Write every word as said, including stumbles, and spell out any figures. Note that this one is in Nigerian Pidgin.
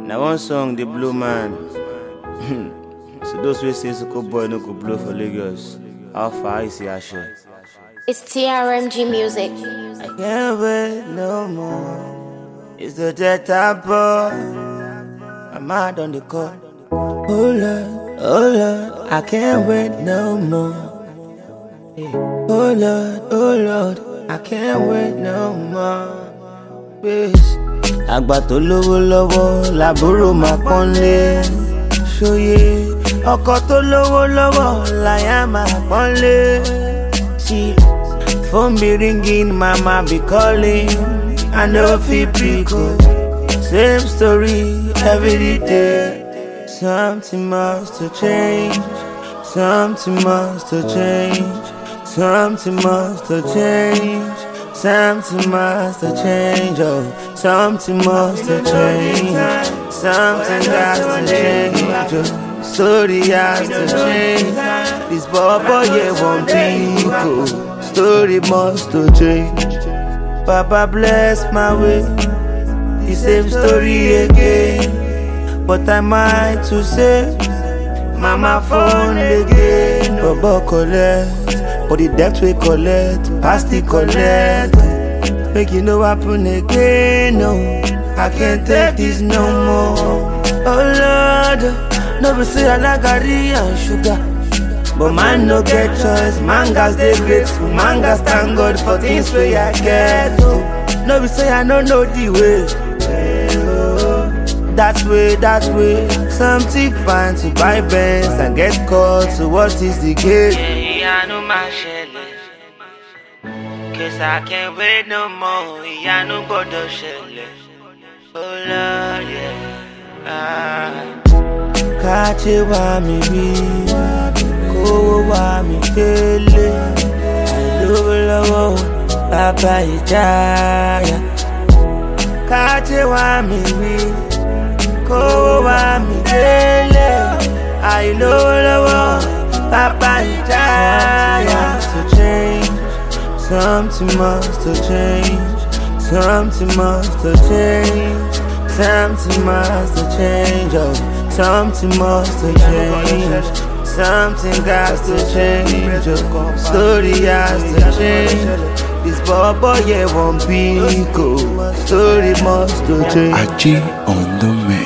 Now one song, The Blue Man. So those who say Soko boy no go blow for Lagos. How far is he share? It's T R M G music. I can't wait no more. It's the jet boy. I'm mad on the court. Oh Lord, oh Lord, I can't wait no more. Hey. Oh Lord, oh Lord, I can't wait no more. Please. Àgbà tó lówó lọ́wọ́ làbúrò máa pọ́nlé. Ṣóyè ọkọ tó lówó lọ́wọ́ láyà máa pọ́nlé. See, phone be ringing, mama be calling. I no fit pick up. Same story every day. Something must to change. Something must to change. Something must to change. Something must have changed, oh. Something must have changed. Something has to change, oh. Story has to change. This boy, yeah, won't be cool. Story must have changed. Papa bless my way. The same story again. But I might to say, Mama phone again. Baba collect. But the debt we collect, past the collect. Make you know happen again, no. I can't take this no more. Oh Lord, no be say I like garri and sugar. But man no get choice, man gas dey grateful. Man gas thank God for things wey I get. Oh, no be say I no know the way. That way, that way. Something fine to buy Benz and get caught. So what is the game? Yeah, I know my shit. Cause I can't wait no more. Yeah, I know God does shit. Oh Lord, yeah. Ah. Kache wa mi ri, kowo wa mi dele. I love love, Baba Ijaya. Kache wa mi ri, kowo wa mi dele. I love love, Baba Ijaya. To change, something must have changed. Something must have changed. Something must have changed. Oh. Something must have changed. Something got to change. Oh. Story has to change. This boy, yeah, won't be cool. Story must have changed. Aji on the mix.